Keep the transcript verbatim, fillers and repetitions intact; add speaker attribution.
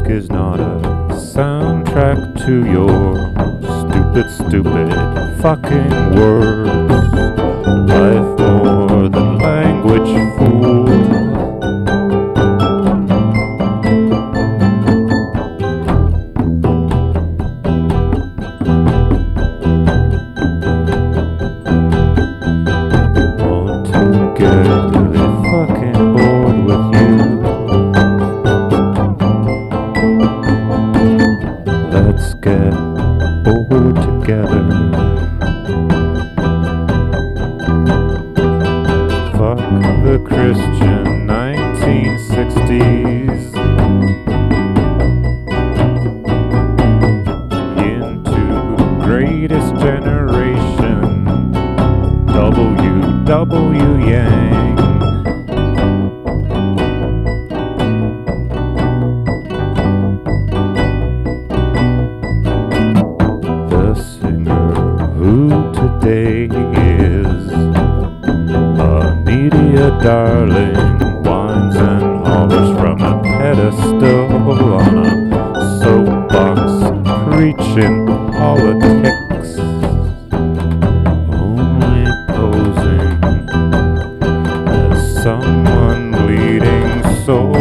Speaker 1: is not a soundtrack to your stupid, stupid fucking words. Life more than language, fool. Want to get really fucking bored with you. Let's get bored together. Fuck the Christian nineteen sixties. Into greatest generation. W W Yang. The singer who today is a media darling, whines and hollers from a pedestal on a soapbox, preaching politics, only posing as someone leading so